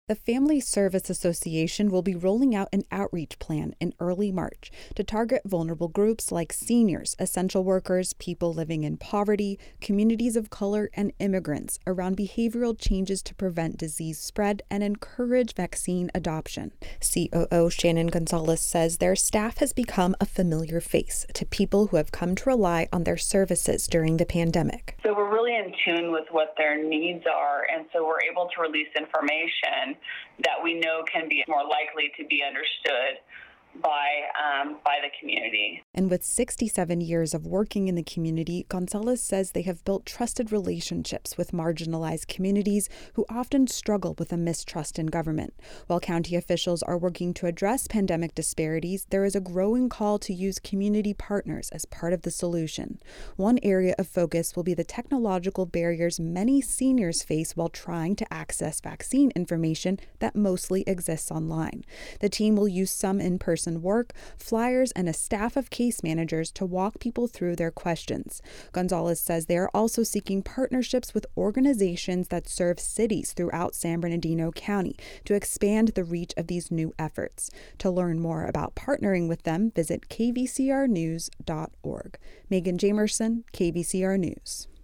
The Family Service Association will be rolling out an outreach plan in early March to target vulnerable groups like seniors, essential workers, people living in poverty, communities of color, and immigrants around behavioral changes to prevent disease spread and encourage vaccine adoption. COO Shannon Gonzalez says their staff has become a familiar face to people who have come to rely on their services during the pandemic. So we're really in tune with what their needs are, and so we're able to release information that we know can be more likely to be understood by the community. And with 67 years of working in the community, Gonzalez says they have built trusted relationships with marginalized communities who often struggle with a mistrust in government. While county officials are working to address pandemic disparities, there is a growing call to use community partners as part of the solution. One area of focus will be the technological barriers many seniors face while trying to access vaccine information that mostly exists online. The team will use some in-person work, flyers, and a staff of case managers to walk people through their questions. Gonzalez says they are also seeking partnerships with organizations that serve cities throughout San Bernardino County to expand the reach of these new efforts. To learn more about partnering with them, visit kvcrnews.org. Megan Jamerson, KVCR News.